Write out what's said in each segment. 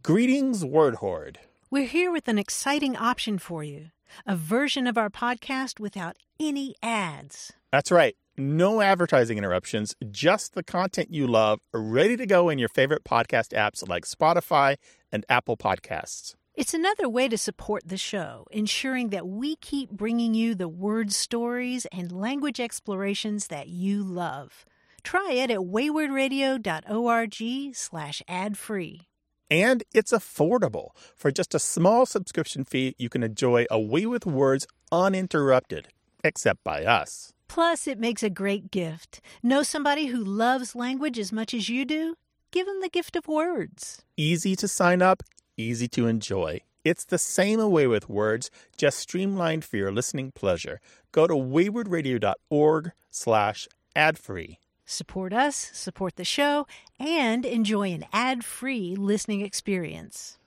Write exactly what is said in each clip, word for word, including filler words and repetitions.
Greetings, Word Horde. We're here with an exciting option for you, a version of our podcast without any ads. That's right. No advertising interruptions, just the content you love, ready to go in your favorite podcast apps like Spotify and Apple Podcasts. It's another way to support the show, ensuring that we keep bringing you the word stories and language explorations that you love. Try it at waywardradio.org slash ad-free. And it's affordable. For just a small subscription fee, you can enjoy A Way with Words uninterrupted, except by us. Plus, it makes a great gift. Know somebody who loves language as much as you do? Give them the gift of words. Easy to sign up, easy to enjoy. It's the same A Way with Words, just streamlined for your listening pleasure. Go to waywardradio.org slash ad-free. Support us, support the show, and enjoy an ad-free listening experience.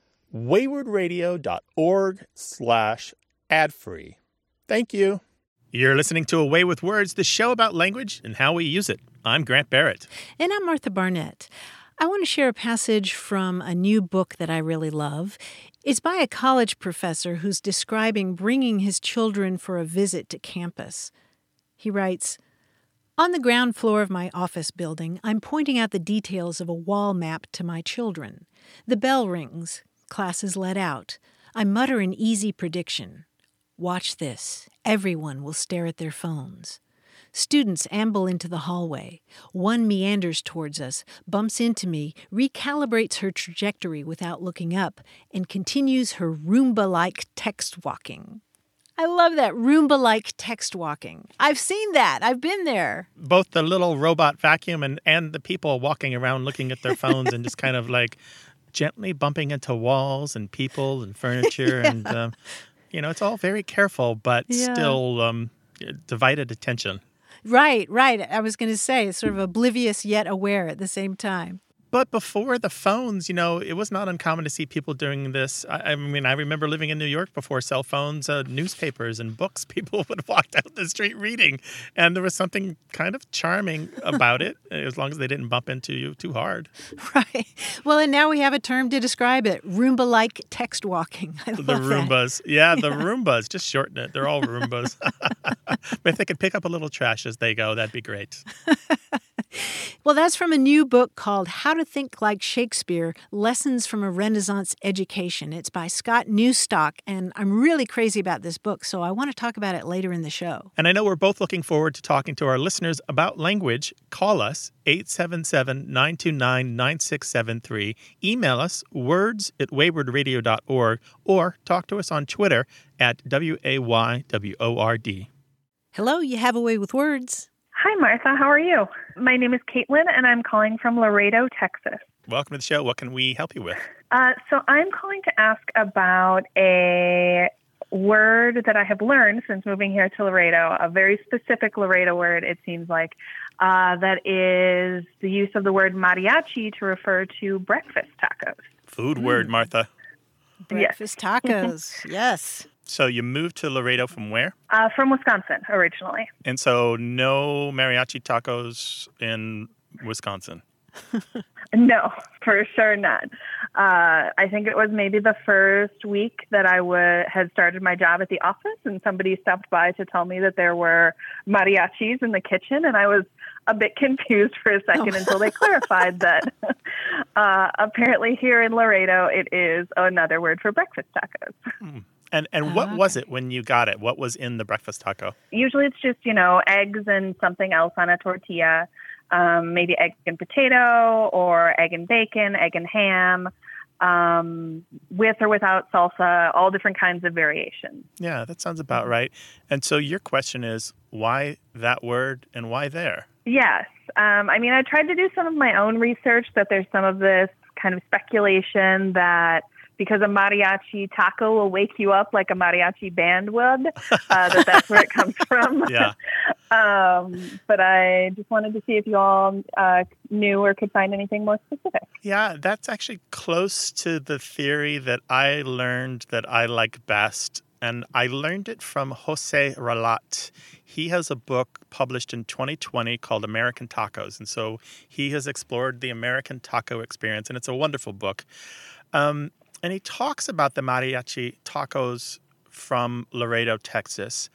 waywardradio.org slash ad-free. Thank you. You're listening to A Way with Words, the show about language and how we use it. I'm Grant Barrett. And I'm Martha Barnett. I want to share a passage from a new book that I really love. It's by a college professor who's describing bringing his children for a visit to campus. He writes, "On the ground floor of my office building, I'm pointing out the details of a wall map to my children. The bell rings. Class is let out. I mutter an easy prediction. Watch this. Everyone will stare at their phones. Students amble into the hallway. One meanders towards us, bumps into me, recalibrates her trajectory without looking up, and continues her Roomba-like text walking." I love that, Roomba-like text walking. I've seen that. I've been there. Both the little robot vacuum and, and the people walking around looking at their phones and just kind of like gently bumping into walls and people and furniture. yeah. And, um, you know, it's all very careful, but yeah. still um, divided attention. Right, right. I was going to say, it's sort of oblivious yet aware at the same time. But before the phones, you know, it was not uncommon to see people doing this. I, I mean, I remember living in New York before cell phones, uh, newspapers and books. People would walk down the street reading. And there was something kind of charming about it, as long as they didn't bump into you too hard. Right. Well, and now we have a term to describe it, Roomba-like text walking. I love the Roombas. Yeah, the yeah. Roombas. Just shorten it. They're all Roombas. But if they could pick up a little trash as they go, that'd be great. Well, that's from a new book called How to Think Like Shakespeare, Lessons from a Renaissance Education. It's by Scott Newstock, and I'm really crazy about this book, so I want to talk about it later in the show. And I know we're both looking forward to talking to our listeners about language. Call us, eight seven seven, nine two nine, nine six seven three. Email us, words at waywardradio dot org, or talk to us on Twitter at W A Y W O R D. Hello, you have a way with words. Hi, Martha. How are you? My name is Caitlin, and I'm calling from Laredo, Texas. Welcome to the show. What can we help you with? Uh, so I'm calling to ask about a word that I have learned since moving here to Laredo, a very specific Laredo word, it seems like, uh, that is the use of the word mariachi to refer to breakfast tacos. Food mm. word, Martha. Breakfast yes. tacos, yes. So you moved to Laredo from where? Uh, from Wisconsin, originally. And so no mariachi tacos in Wisconsin? No, for sure not. Uh, I think it was maybe the first week that I w- had started my job at the office, and somebody stopped by to tell me that there were mariachis in the kitchen, and I was a bit confused for a second oh. until they clarified that uh, apparently here in Laredo it is another word for breakfast tacos. Mm. And and what was it when you got it? What was in the breakfast taco? Usually it's just, you know, eggs and something else on a tortilla, um, maybe egg and potato or egg and bacon, egg and ham, um, with or without salsa, all different kinds of variations. Yeah, that sounds about right. And so your question is, why that word and why there? Yes. Um, I mean, I tried to do some of my own research that there's some of this kind of speculation that because a mariachi taco will wake you up like a mariachi band would, uh, that that's where it comes from. Yeah. um, but I just wanted to see if you all uh, knew or could find anything more specific. Yeah, that's actually close to the theory that I learned that I like best. And I learned it from Jose Ralat. He has a book published in twenty twenty called American Tacos. And so he has explored the American taco experience, and it's a wonderful book. Um, and he talks about the mariachi tacos from Laredo, Texas.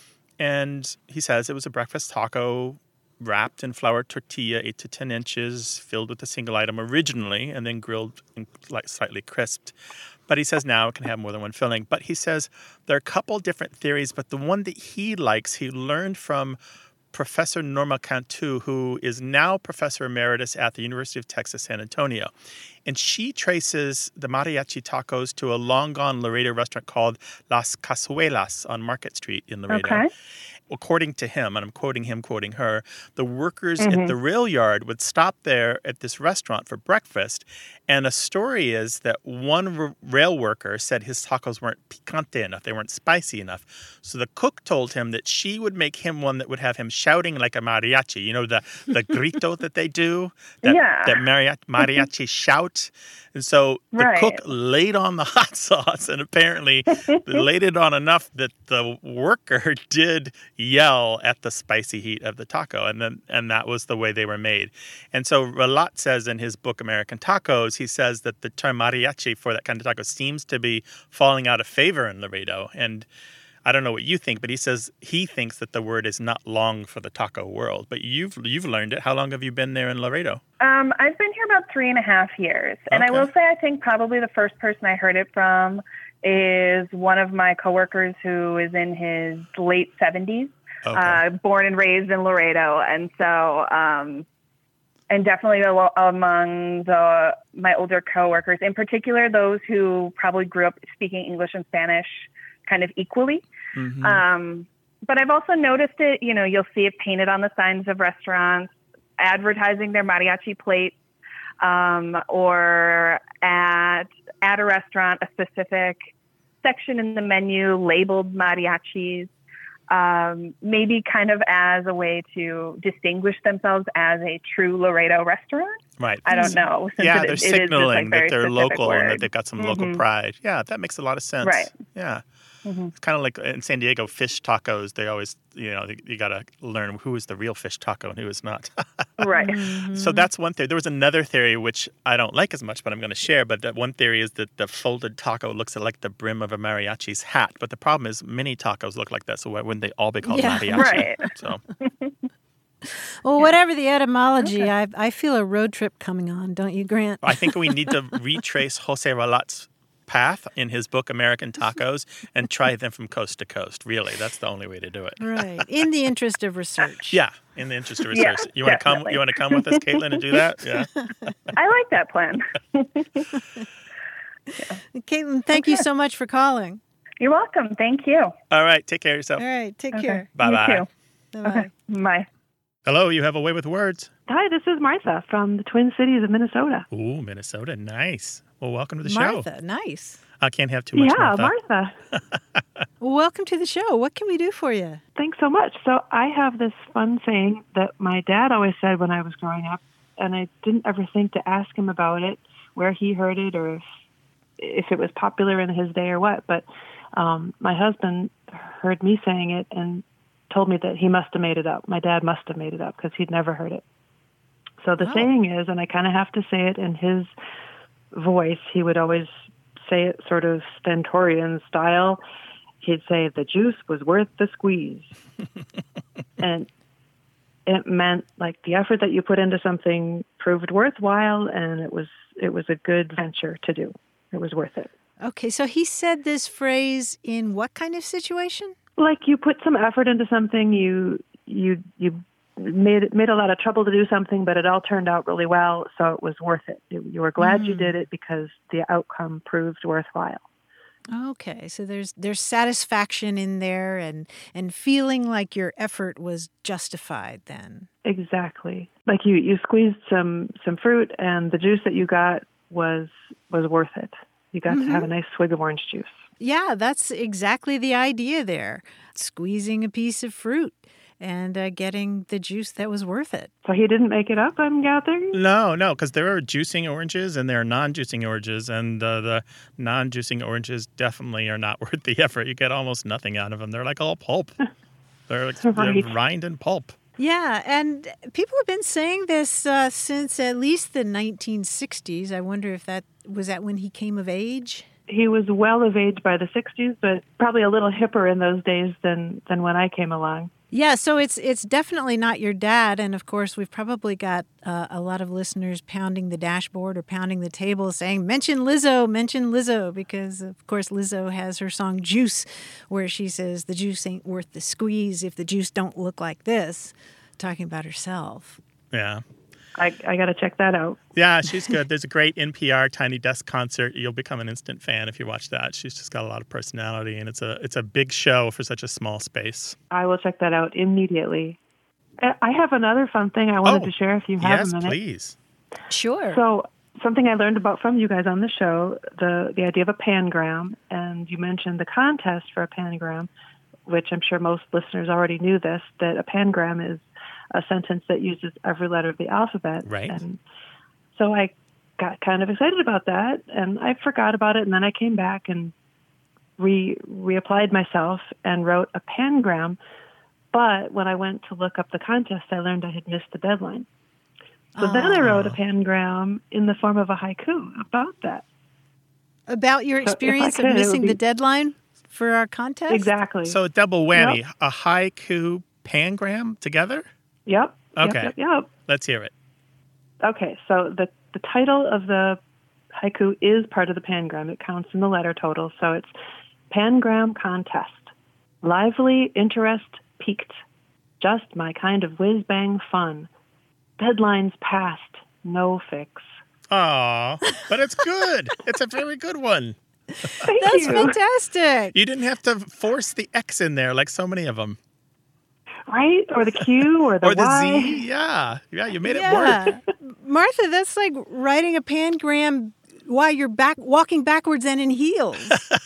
And he says it was a breakfast taco wrapped in flour tortilla, eight to ten inches, filled with a single item originally, and then grilled and like slightly crisped. But he says now it can have more than one filling. But he says there are a couple different theories, but the one that he likes, he learned from Professor Norma Cantu, who is now Professor Emeritus at the University of Texas, San Antonio. And she traces the mariachi tacos to a long-gone Laredo restaurant called Las Cazuelas on Market Street in Laredo. Okay. According to him, and I'm quoting him, quoting her, the workers Mm-hmm. at the rail yard would stop there at this restaurant for breakfast. And a story is that one r- rail worker said his tacos weren't picante enough. They weren't spicy enough. So the cook told him that she would make him one that would have him shouting like a mariachi. You know, the, the grito that they do? That, Yeah. that mariachi, mariachi shout. And so the Right. cook laid on the hot sauce and apparently laid it on enough that the worker did yell at the spicy heat of the taco. And then and that was the way they were made. And so Ralat says in his book, American Tacos, he says that the term mariachi for that kind of taco seems to be falling out of favor in Laredo. And I don't know what you think, but he says he thinks that the word is not long for the taco world. But you've you've learned it. How long have you been there in Laredo? Um, I've been here about three and a half years. And I Okay. will say I think probably the first person I heard it from is one of my coworkers who is in his late seventies, Okay. uh, born and raised in Laredo. And so, um, and definitely a- among the my older coworkers, in particular, those who probably grew up speaking English and Spanish kind of equally. Mhm. Um, but I've also noticed it, you know, you'll see it painted on the signs of restaurants, advertising their mariachi plates, um, or at, at a restaurant, a specific section in the menu labeled mariachis, um, maybe kind of as a way to distinguish themselves as a true Laredo restaurant. Right. I don't know. since Yeah, it they're is- it is just, signaling like, very that they're specific local and that word. they've got some local Mhm. pride. Yeah, that makes a lot of sense. Right. Yeah. Mhm. It's kind of like in San Diego, fish tacos. They always, you know, you got to learn who is the real fish taco and who is not. Right. So that's one theory. There was another theory which I don't like as much, but I'm going to share. But that one theory is that the folded taco looks like the brim of a mariachi's hat. But the problem is many tacos look like that, so why wouldn't they all be called Yeah. mariachi? Right. So Well, whatever the etymology, I, I feel a road trip coming on, don't you, Grant? I think we need to retrace Jose Ralat's path in his book American Tacos and try them from coast to coast. Really, that's the only way to do it. Right. In the interest of research. Yeah, in the interest of Yeah, research. you want to come? definitely. You want to come with us, Caitlin, and do that? Yeah. I like that plan. Caitlin, thank you so much for calling. You're welcome. Thank you. All right. Take care of yourself. All right. Take Okay. care. Bye bye. You too. Bye-bye. Okay. Bye. Hello. You have a way with words. Hi, this is Martha from the Twin Cities of Minnesota. Ooh, Minnesota. Nice. Well, welcome to the show. Martha, nice. I can't have too much. yeah, Martha. Martha. Well, welcome to the show. What can we do for you? Thanks so much. So I have this fun saying that my dad always said when I was growing up, and I didn't ever think to ask him about it, where he heard it, or if, if it was popular in his day or what. But um, my husband heard me saying it and told me that he must have made it up. My dad must have made it up because he'd never heard it. So the Oh. saying is, and I kind of have to say it in his voice, he would always say it sort of stentorian style. He'd say, the juice was worth the squeeze. And it meant like the effort that you put into something proved worthwhile, and it was it was a good venture to do. It was worth it. Okay, so he said this phrase in what kind of situation? Like you put some effort into something, you you you made made a lot of trouble to do something, but it all turned out really well, so it was worth it. You, you were glad you did it because the outcome proved worthwhile. Okay, so there's there's satisfaction in there and and feeling like your effort was justified then. Exactly. Like you, you squeezed some, some fruit, and the juice that you got was was worth it. You got to have a nice swig of orange juice. Yeah, that's exactly the idea there. Squeezing a piece of fruit and uh, getting the juice that was worth it. So he didn't make it up, I'm gathering? No, no, because there are juicing oranges and there are non-juicing oranges, and uh, the non-juicing oranges definitely are not worth the effort. You get almost nothing out of them. They're like all pulp. They're like Right. they're rind and pulp. Yeah, and people have been saying this uh, since at least the nineteen sixties. I wonder if that was that when he came of age? He was well of age by the sixties, but probably a little hipper in those days than, than when I came along. Yeah, so it's it's definitely not your dad. And, of course, we've probably got uh, a lot of listeners pounding the dashboard or pounding the table saying, mention Lizzo, mention Lizzo, because, of course, Lizzo has her song Juice, where she says the juice ain't worth the squeeze if the juice don't look like this, talking about herself. Yeah. I, I got to check that out. Yeah, she's good. There's a great N P R Tiny Desk concert. You'll become an instant fan if you watch that. She's just got a lot of personality, and it's a it's a big show for such a small space. I will check that out immediately. I have another fun thing I wanted oh, to share if you have yes, a minute. Yes, please. Sure. So something I learned about from you guys on the show, the, the idea of a pangram, and you mentioned the contest for a pangram, which I'm sure most listeners already knew this, that a pangram is a sentence that uses every letter of the alphabet. Right. And so I got kind of excited about that, and I forgot about it, and then I came back and re reapplied myself and wrote a pangram. But when I went to look up the contest, I learned I had missed the deadline. So oh. then I wrote a pangram in the form of a haiku about that. About your experience so could, of missing be... the deadline for our contest? Exactly. So a double whammy, yep. a haiku pangram together? Yep. Okay. Yep, yep, yep. Let's hear it. Okay, so the, the title of the haiku is part of the pangram. It counts in the letter total. So it's Pangram Contest. Lively, interest, piqued. Just my kind of whiz-bang fun. Deadlines passed, no fix. Aw, but it's good. It's a very good one. Thank That's you. fantastic. You didn't have to force the X in there like so many of them. Right? Or the Q or the or the Y. Z. Yeah. Yeah, you made yeah. it work. Martha, that's like writing a pangram while you're back walking backwards and in heels.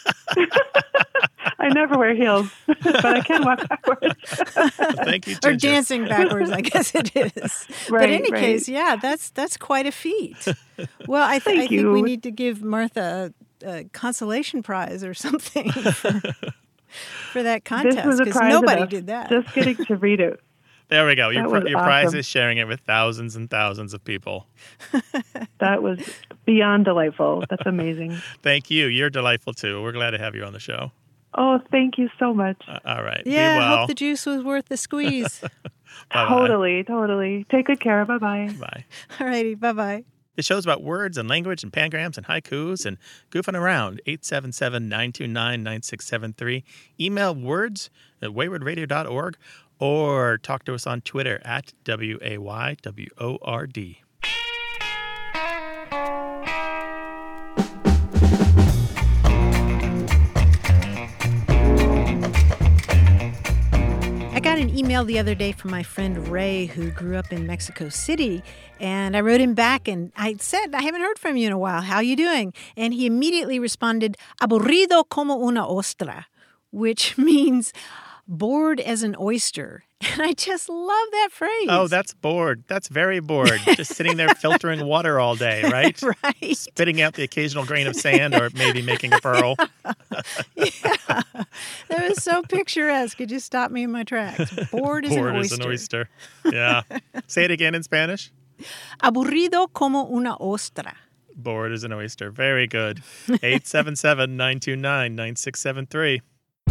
I never wear heels, but I can walk backwards. Thank you, Ginger. Or dancing backwards, I guess it is. Right, but in any right. case, yeah, that's that's quite a feat. Well, I, th- Thank I think you. we need to give Martha a, a consolation prize or something for, for that contest, because nobody enough. did that. Just getting to read it. There we go. Your, That was your prize awesome. is sharing it with thousands and thousands of people. That was beyond delightful. That's amazing. Thank you. You're delightful, too. We're glad to have you on the show. Oh, thank you so much. Uh, all right. Yeah, Be well. I hope the juice was worth the squeeze. Bye-bye. Totally, totally. Take good care. Bye-bye. Bye. All righty, bye-bye. The show's about words and language and pangrams and haikus and goofing around. eight seven seven, nine two nine, nine six seven three. Email words at wayward radio dot org or talk to us on Twitter at W A Y W O R D. I got an email the other day from my friend Ray, who grew up in Mexico City, and I wrote him back and I said, I haven't heard from you in a while. How are you doing? And he immediately responded, aburrido como una ostra, which means bored as an oyster. And I just love that phrase. Oh, that's bored. That's very bored. Just sitting there filtering water all day, right? Right. Spitting out the occasional grain of sand or maybe making a pearl. Yeah. That was so picturesque. It just stopped me in my tracks. Bored as Bored an as oyster. an oyster. Yeah. Say it again in Spanish. Aburrido como una ostra. Bored as an oyster. Very good. eight seven seven, nine two nine, nine six seven three.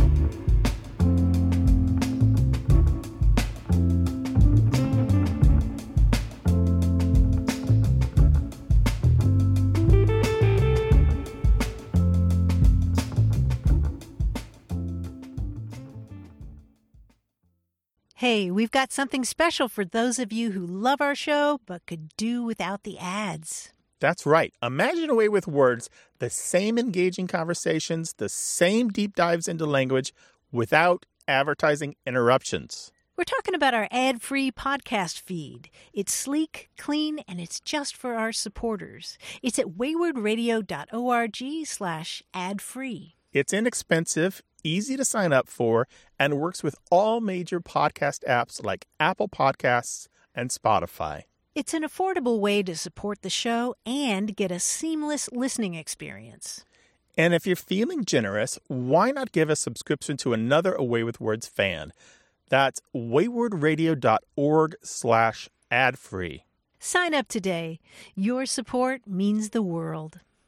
Hey, we've got something special for those of you who love our show but could do without the ads. That's right. Imagine a way with words, the same engaging conversations, the same deep dives into language without advertising interruptions. We're talking about our ad-free podcast feed. It's sleek, clean, and it's just for our supporters. It's at wayward radio dot org slash ad-free. It's inexpensive, easy to sign up for, and works with all major podcast apps like Apple Podcasts and Spotify. It's an affordable way to support the show and get a seamless listening experience. And if you're feeling generous, why not give a subscription to another Away with Words fan? That's wayward radio dot org slash ad free. Sign up today. Your support means the world.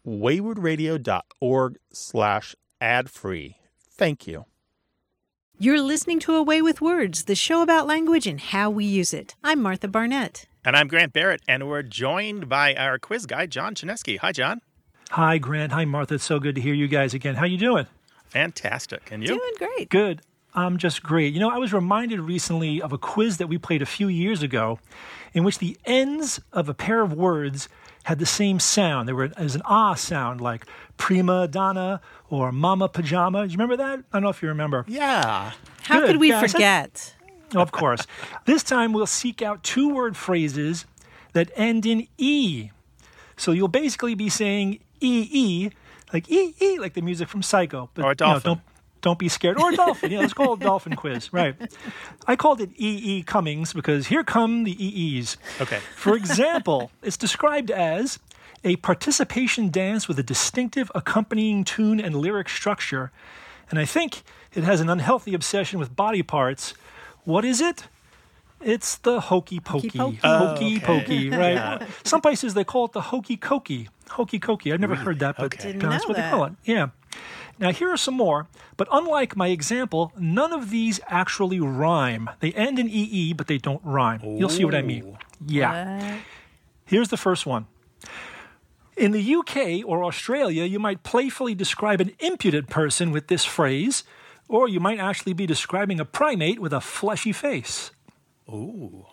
waywardradio.org slash ad-free. Thank you. You're listening to A Way with Words, the show about language and how we use it. I'm Martha Barnett. And I'm Grant Barrett, and we're joined by our quiz guy, John Chaneski. Hi, John. Hi, Grant. Hi, Martha. It's so good to hear you guys again. How you doing? Fantastic. And you? Doing great. Good. I'm just great. You know, I was reminded recently of a quiz that we played a few years ago in which the ends of a pair of words had the same sound. There was an ah sound like prima donna or mama pajama. Do you remember that? I don't know if you remember. Yeah. How Good. could we Yeah, I said- forget? Of course. This time we'll seek out two-word phrases that end in E. So you'll basically be saying E-E, like E-E, like the music from Psycho. But, Or a dolphin. You know, don't, don't be scared. Or a dolphin. Yeah, let's call it a dolphin quiz. Right. I called it E-E Cummings because here come the E-Es. Okay. For example, it's described as a participation dance with a distinctive accompanying tune and lyric structure. And I think it has an unhealthy obsession with body parts. What is it? It's the hokey pokey. Hokey-pokey. Hokey Oh, pokey, right? Yeah. Some places they call it the hokey cokey. Hokey cokey. I've never heard that, but Okay. Didn't that's know what they that. call it. Yeah. Now, here are some more, but unlike my example, none of these actually rhyme. They end in E E, but they don't rhyme. You'll see what I mean. Ooh. Yeah. Here's the first one. In the U K or Australia, you might playfully describe an impudent person with this phrase, or you might actually be describing a primate with a fleshy face. Ooh.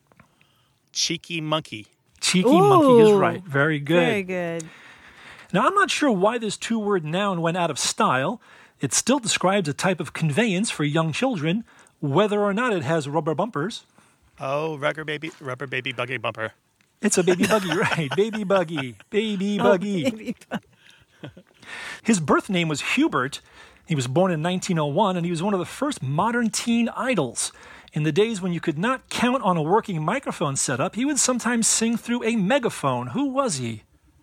Cheeky monkey. Cheeky monkey is Ooh. right. Very good. Very good. Now, I'm not sure why this two-word noun went out of style. It still describes a type of conveyance for young children, whether or not it has rubber bumpers. Oh, rubber baby, rubber baby buggy bumper. It's a baby buggy, right? Baby buggy. Baby Oh, buggy. baby. His birth name was Hubert. He was born in nineteen oh one, and he was one of the first modern teen idols. In the days when you could not count on a working microphone setup, he would sometimes sing through a megaphone. Who was he?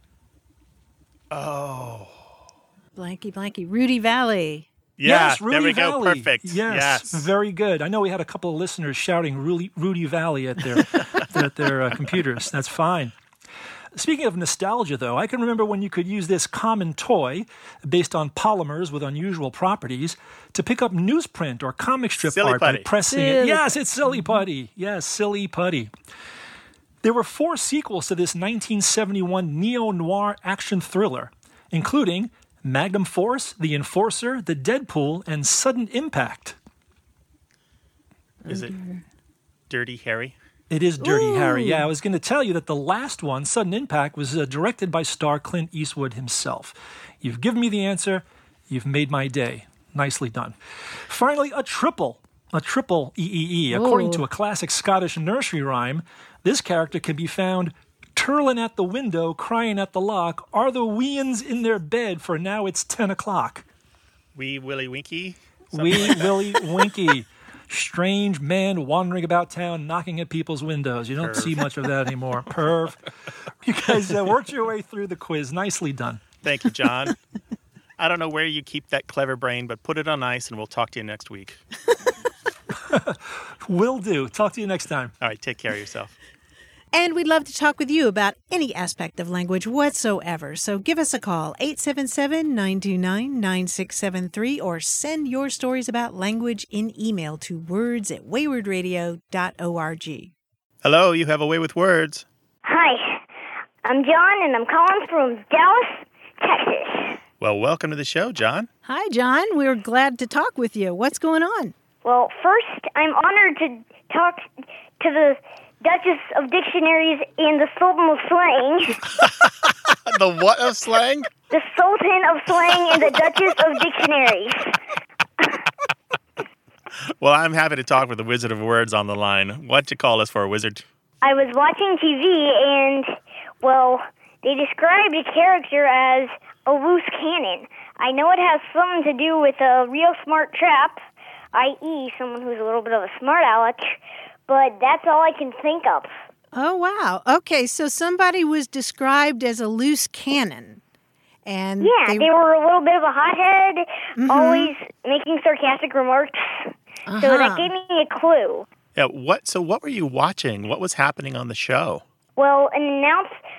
Oh. Blanky, blanky. Rudy Valley. Yeah, yes, Rudy there we Valley. go. Perfect. Yes, very good. I know we had a couple of listeners shouting Rudy, Rudy Valley at their at their uh, computers. That's fine. Speaking of nostalgia, though, I can remember when you could use this common toy, based on polymers with unusual properties, to pick up newsprint or comic strip Silly art putty. by pressing it. Silly Yes, it's Silly Putty. Yes, Silly Putty. There were four sequels to this nineteen seventy-one neo-noir action thriller, including Magnum Force, The Enforcer, The Deadpool, and Sudden Impact. Is it Dirty Harry? It is Dirty Ooh. Harry. Yeah, I was going to tell you that the last one, Sudden Impact, was uh, directed by star Clint Eastwood himself. You've given me the answer. You've made my day. Nicely done. Finally, a triple. A triple E E E. According Ooh. to a classic Scottish nursery rhyme, this character can be found turling at the window, crying at the lock, are the weans in their bed, for now it's ten o'clock. Wee Willie Winky? Wee Willie Winky. Strange man wandering about town, knocking at people's windows. You don't Perv. see much of that anymore. Perv. You guys uh, worked your way through the quiz. Nicely done. Thank you, John. I don't know where you keep that clever brain, but put it on ice and we'll talk to you next week. Will do. Talk to you next time. All right, take care of yourself. And we'd love to talk with you about any aspect of language whatsoever. So give us a call, eight seven seven, nine two nine, nine six seven three, or send your stories about language in email to words at wayward radio dot org. Hello, you have a way with words. Hi, I'm John, and I'm calling from Dallas, Texas. Well, welcome to the show, John. Hi, John. We're glad to talk with you. What's going on? Well, first, I'm honored to talk to the Duchess of Dictionaries and the Sultan of Slang. The what of slang? The Sultan of Slang and the Duchess of Dictionaries. Well, I'm happy to talk with the Wizard of Words on the line. What'd you call us for, Wizard? I was watching T V, and, well, they described a character as a loose cannon. I know it has something to do with a real smart trap, that is someone who's a little bit of a smart aleck, but that's all I can think of. Oh, wow. Okay, so somebody was described as a loose cannon. And Yeah, they, they were a little bit of a hothead, Mhm. always making sarcastic remarks. So Uh-huh. that gave me a clue. Yeah, what? So what were you watching? What was happening on the show? Well, an announce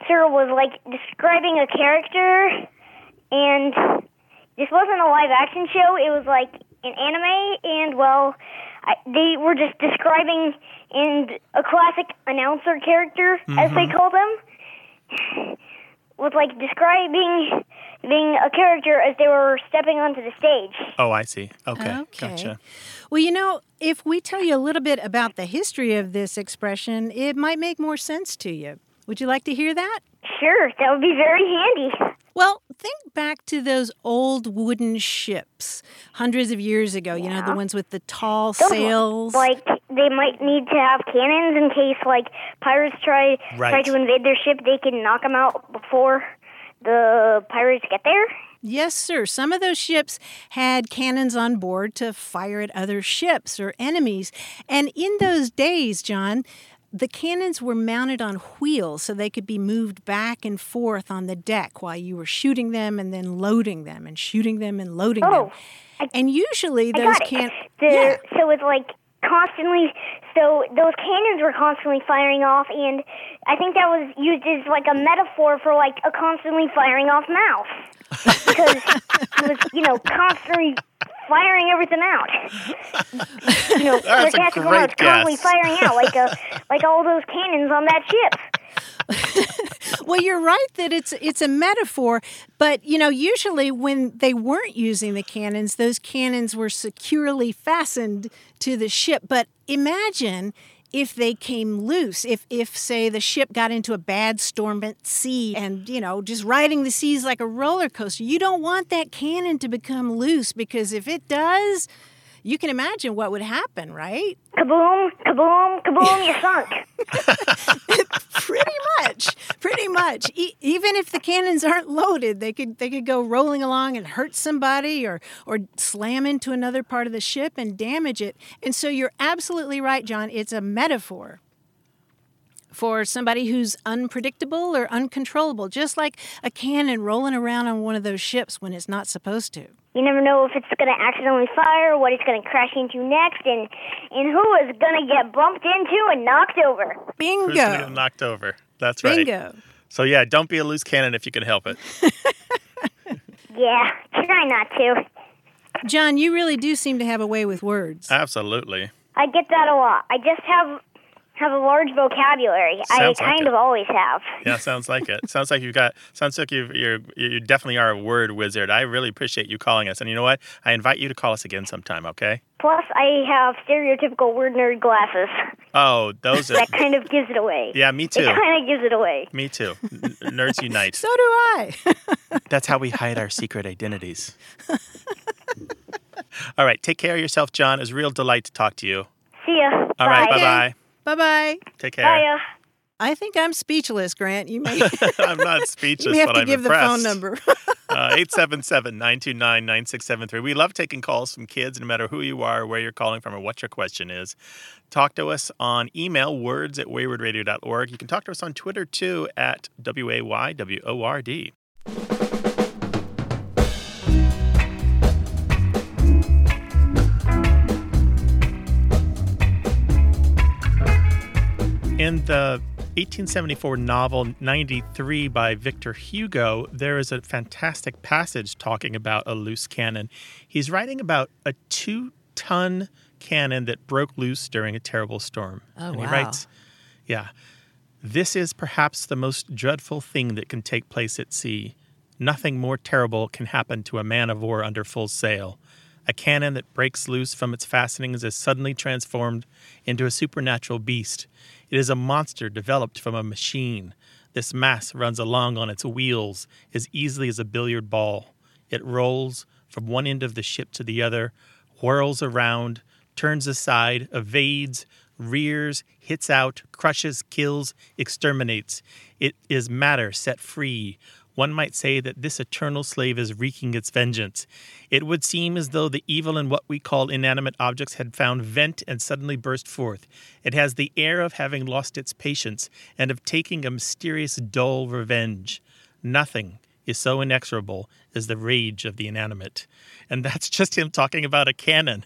sir was like describing a character, and this wasn't a live action show. It was like an anime, and well, I, they were just describing and a classic announcer character, mm-hmm. as they call them, was like describing being a character as they were stepping onto the stage. Oh, I see. Okay, okay. Gotcha. Well, you know, if we tell you a little bit about the history of this expression, it might make more sense to you. Would you like to hear that? Sure, that would be very handy. Well, think back to those old wooden ships hundreds of years ago, yeah. you know, the ones with the tall Those sails. Like, they might need to have cannons in case, like, pirates try, right. try to invade their ship. They can knock them out before the pirates get there. Yes, sir. Some of those ships had cannons on board to fire at other ships or enemies. And in those days, John, the cannons were mounted on wheels so they could be moved back and forth on the deck while you were shooting them and then loading them and shooting them and loading oh, them. I, and usually I those got it. can The, yeah. So it's like constantly, so those cannons were constantly firing off, and I think that was used as like a metaphor for like a constantly firing off mouth. Because it was, you know, constantly firing everything out. You know, That's the a tactical great was constantly guess. firing out like a, like all those cannons on that ship. Well, you're right that it's it's a metaphor, but you know, usually when they weren't using the cannons, those cannons were securely fastened to the ship. But imagine if they came loose, if, if, say, the ship got into a bad storm at sea and, you know, just riding the seas like a roller coaster. You don't want that cannon to become loose because if it does, you can imagine what would happen, right? Kaboom, kaboom, kaboom, you sunk. Pretty much, pretty much. E- even if the cannons aren't loaded, they could they could go rolling along and hurt somebody or or slam into another part of the ship and damage it. And so you're absolutely right, John. It's a metaphor for somebody who's unpredictable or uncontrollable, just like a cannon rolling around on one of those ships when it's not supposed to. You never know if it's going to accidentally fire, what it's going to crash into next, and, and who is going to get bumped into and knocked over. Bingo. Who's going to get knocked over? That's right. Bingo. So, yeah, don't be a loose cannon if you can help it. Yeah, try not to. John, you really do seem to have a way with words. Absolutely. I get that a lot. I just have have a large vocabulary. Sounds I like kind it. of always have. Yeah, sounds like it. Sounds like you've got. Sounds like you you're you definitely are a word wizard. I really appreciate you calling us. And you know what? I invite you to call us again sometime. Okay? Plus, I have stereotypical word nerd glasses. Oh, those are. That kind of gives it away. Yeah, me too. It kind of gives it away. Me too. N- nerds unite. So do I. That's how we hide our secret identities. All right. Take care of yourself, John. It was a real delight to talk to you. See ya. All right. Bye-bye. Bye-bye. Take care. Bye. I think I'm speechless, Grant. You may, I'm not speechless, you may have but to I'm give impressed. the phone number. uh, eight seven seven, nine two nine, nine six seven three. We love taking calls from kids, no matter who you are, where you're calling from, or what your question is. Talk to us on email, words at wayward radio dot org. You can talk to us on Twitter, too, at W A Y W O R D. In the eighteen seventy-four novel ninety-three by Victor Hugo, there is a fantastic passage talking about a loose cannon. He's writing about a two-ton cannon that broke loose during a terrible storm. Oh, and wow. he writes, yeah, this is perhaps the most dreadful thing that can take place at sea. Nothing more terrible can happen to a man of war under full sail. A cannon that breaks loose from its fastenings is suddenly transformed into a supernatural beast. It is a monster developed from a machine. This mass runs along on its wheels as easily as a billiard ball. It rolls from one end of the ship to the other, whirls around, turns aside, evades, rears, hits out, crushes, kills, exterminates. It is matter set free. One might say that this eternal slave is wreaking its vengeance. It would seem as though the evil in what we call inanimate objects had found vent and suddenly burst forth. It has the air of having lost its patience and of taking a mysterious, dull revenge. Nothing is so inexorable is the rage of the inanimate. And that's just him talking about a cannon.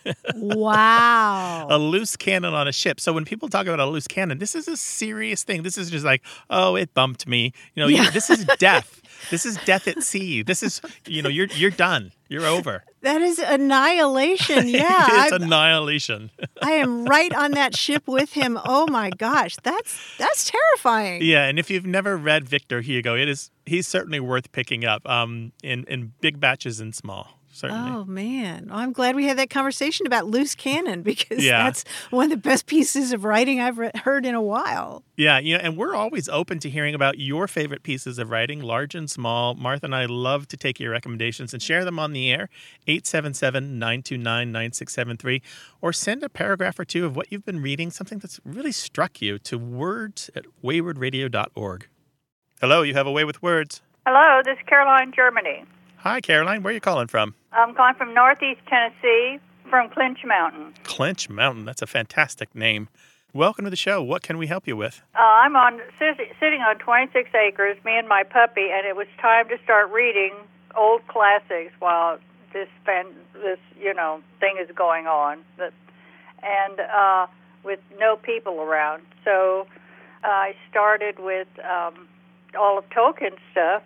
Wow. A loose cannon on a ship. So when people talk about a loose cannon, this is a serious thing. This is just like, oh, it bumped me. You know, Yeah. this is death. This is death at sea. This is, you know, you're you're done. You're over. That is annihilation. Yeah. It's I, annihilation. I am right on that ship with him. Oh my gosh. That's that's terrifying. Yeah, and if you've never read Victor Hugo, it is he's certainly worth picking up um, in, in big batches and small. Certainly. Oh, man. Well, I'm glad we had that conversation about loose cannon because Yeah. that's one of the best pieces of writing I've re- heard in a while. Yeah, you know, and we're always open to hearing about your favorite pieces of writing, large and small. Martha and I love to take your recommendations and share them on the air, eight seven seven, nine two nine, nine six seven three, or send a paragraph or two of what you've been reading, something that's really struck you, to words at wayward radio dot org. Hello, you have a Way with Words. Hello, this is Caroline, Germany. Hi, Caroline. Where are you calling from? I'm calling from Northeast Tennessee, from Clinch Mountain. Clinch Mountain. That's a fantastic name. Welcome to the show. What can we help you with? Uh, I'm on sit- sitting on twenty-six acres, me and my puppy, and it was time to start reading old classics while this fan, this you know thing is going on, that, and uh, with no people around. So uh, I started with um, all of Tolkien's stuff.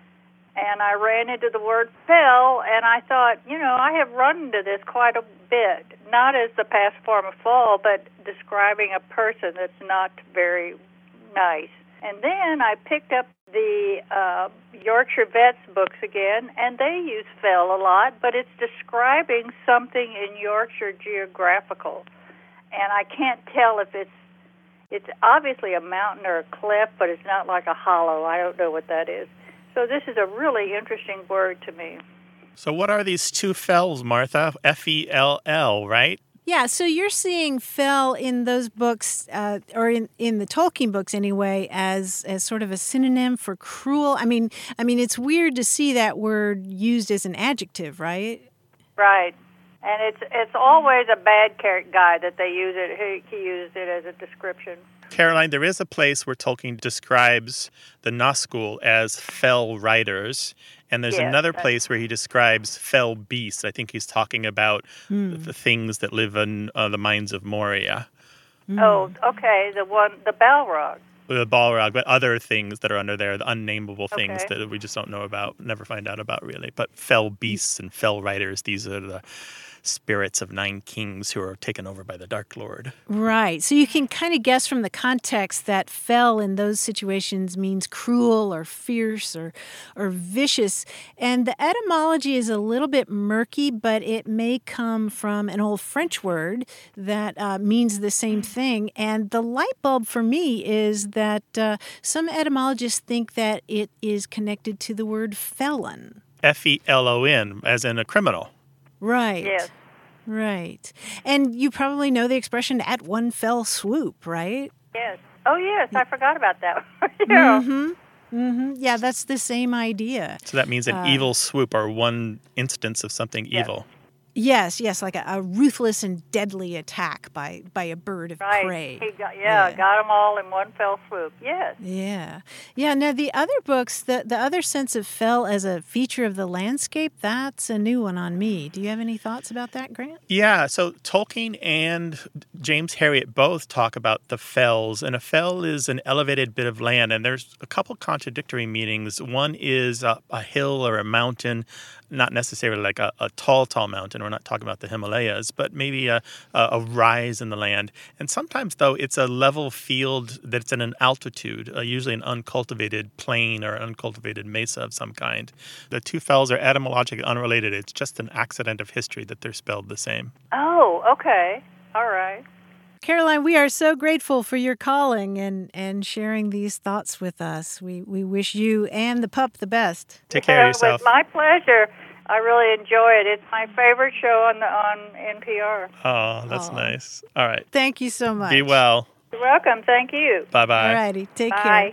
And I ran into the word fell, and I thought, you know, I have run into this quite a bit, not as the past form of fall, but describing a person that's not very nice. And then I picked up the uh, Yorkshire Vets books again, and they use fell a lot, but it's describing something in Yorkshire geographical. And I can't tell if it's, it's obviously a mountain or a cliff, but it's not like a hollow. I don't know what that is. So this is a really interesting word to me. So what are these two fells, Martha? F E L L, right? Yeah, so you're seeing fell in those books, uh, or in, in the Tolkien books anyway, as as sort of a synonym for cruel. I mean, I mean, it's weird to see that word used as an adjective, right? Right. And it's it's always a bad character guy that they use it. He, he uses it as a description. Caroline, there is a place where Tolkien describes the Nazgul as fell riders, and there's Yes, another that's- place where he describes fell beasts. I think he's talking about the things that live in uh, the mines of Moria, Oh, okay. The one, the Balrog. the Balrog, but other things that are under there, the unnameable things Okay. that we just don't know about, never find out about really. But fell beasts and fell riders, these are the spirits of nine kings who are taken over by the Dark Lord. Right. So you can kind of guess from the context that fell in those situations means cruel or fierce or or vicious. And the etymology is a little bit murky, but it may come from an old French word that uh, means the same thing. And the light bulb for me is that uh, some etymologists think that it is connected to the word felon. F E L O N, as in a criminal. Right. Yes. Right. And you probably know the expression at one fell swoop, right? Yes. Oh, yes. I forgot about that. yeah. Mm-hmm. Mm-hmm. Yeah, that's the same idea. So that means an Uh, evil swoop or one instance of something Yes. evil. Yes, yes, like a, a ruthless and deadly attack by, by a bird of Right. prey. He got, yeah, Yeah. got them all in one fell swoop. Yes. Yeah. Yeah, now the other books, the, the other sense of fell as a feature of the landscape, that's a new one on me. Do you have any thoughts about that, Grant? Yeah, so Tolkien and James Herriot both talk about the fells, and a fell is an elevated bit of land, and there's a couple contradictory meanings. One is a, a hill or a mountain, not necessarily like a, a tall, tall mountain. We're not talking about the Himalayas, but maybe a, a, a rise in the land. And sometimes, though, it's a level field that's at an altitude, uh, usually an uncultivated plain or uncultivated mesa of some kind. The two fells are etymologically unrelated. It's just an accident of history that they're spelled the same. Oh, okay. All right. Caroline, we are so grateful for your calling and, and sharing these thoughts with us. We we wish you and the pup the best. Take care of It yourself. was my pleasure. I really enjoy it. It's my favorite show on the on N P R. Oh, that's Aw. nice. All right. Thank you so much. Be well. You're welcome. Thank you. Bye-bye. All righty. Take Bye. care.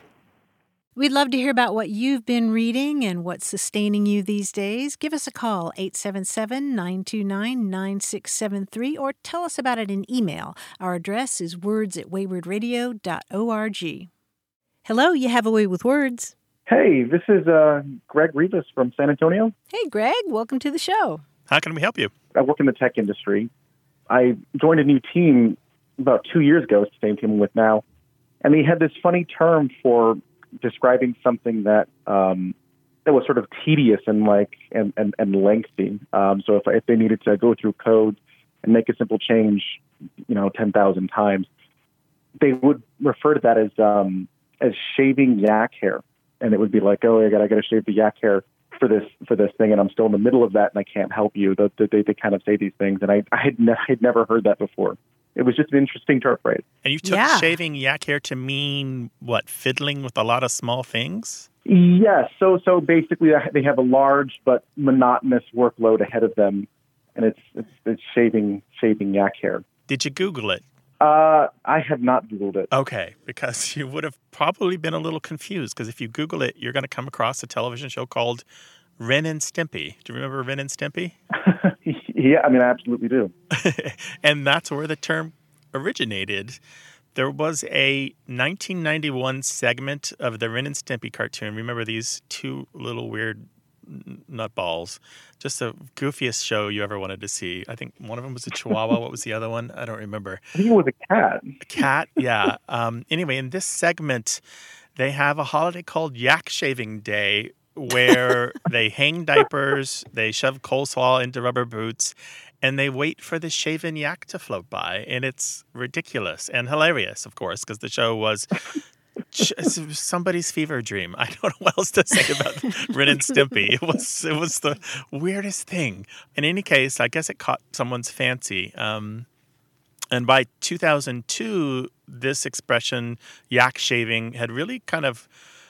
We'd love to hear about what you've been reading and what's sustaining you these days. Give us a call, eight seven seven, nine two nine, nine six seven three, or tell us about it in email. Our address is words at wayward radio dot org. Hello, you have a way with words. Hey, this is uh, Greg Rivas from San Antonio. Hey, Greg, welcome to the show. How can we help you? I work in the tech industry. I joined a new team about two years ago. It's the same team I'm with now. And they had this funny term for describing something that um, that was sort of tedious and like and, and, and lengthy. Um, so if, if they needed to go through code and make a simple change, you know, ten thousand times, they would refer to that as um, as shaving yak hair. And it would be like, oh, I got I got to shave the yak hair for this for this thing, and I'm still in the middle of that, and I can't help you. They they, they kind of say these things, and I I had ne- I'd never heard that before. It was just an interesting term phrase. And you took Yeah. shaving yak hair to mean what? Fiddling with a lot of small things? Yes. So so basically, they have a large but monotonous workload ahead of them, and it's it's, it's shaving shaving yak hair. Did you Google it? Uh, I have not Googled it. Okay, because you would have probably been a little confused, because if you Google it, you're going to come across a television show called Ren and Stimpy. Do you remember Ren and Stimpy? Yeah, I mean, I absolutely do. And that's where the term originated. There was a nineteen ninety-one segment of the Ren and Stimpy cartoon. Remember these two little weird nutballs? Just the goofiest show you ever wanted to see. I think one of them was a chihuahua. What was the other one? I don't remember. I think it was a cat. A cat, yeah. Um, anyway, in this segment, they have a holiday called Yak Shaving Day, where they hang diapers, they shove coleslaw into rubber boots, and they wait for the shaven yak to float by. And it's ridiculous and hilarious, of course, because the show was somebody's fever dream. I don't know what else to say about Ren and Stimpy. It was it was the weirdest thing. In any case, I guess it caught someone's fancy. Um, and by two thousand two, this expression, yak shaving, had really kind of